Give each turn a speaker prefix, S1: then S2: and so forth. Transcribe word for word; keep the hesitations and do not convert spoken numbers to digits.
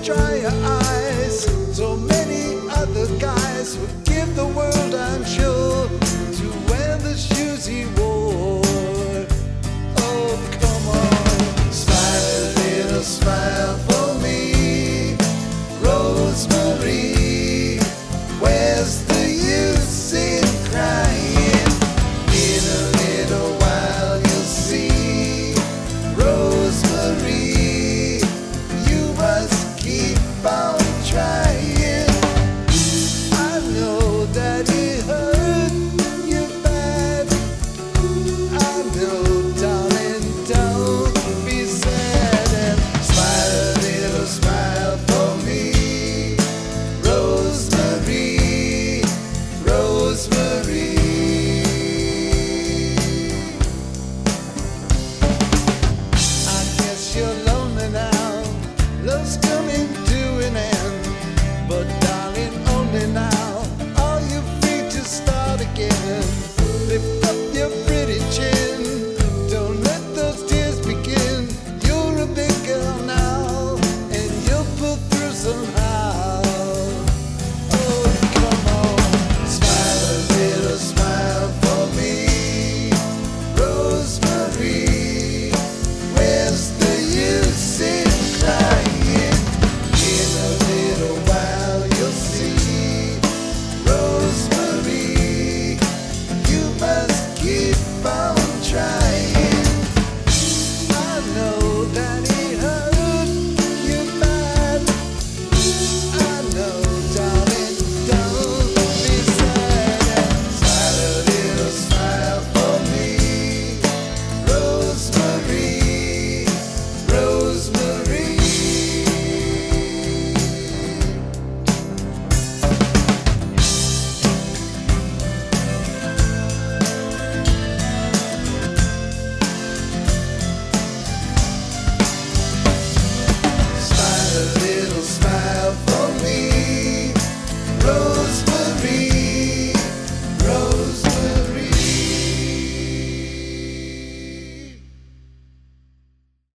S1: dry your eyes. So many other guys would give the world, I'm sure, to wear the shoes he wore. Oh, come on, smile a little smile for me, Rosemary. Where's the use in crying? In a little while you'll see, Rosemary, you must keep on trying. I know that it hurt you bad. I know, darling, don't be sad, and smile a little smile for me, Rosemary, Rosemary. I guess you're lonely now. Love's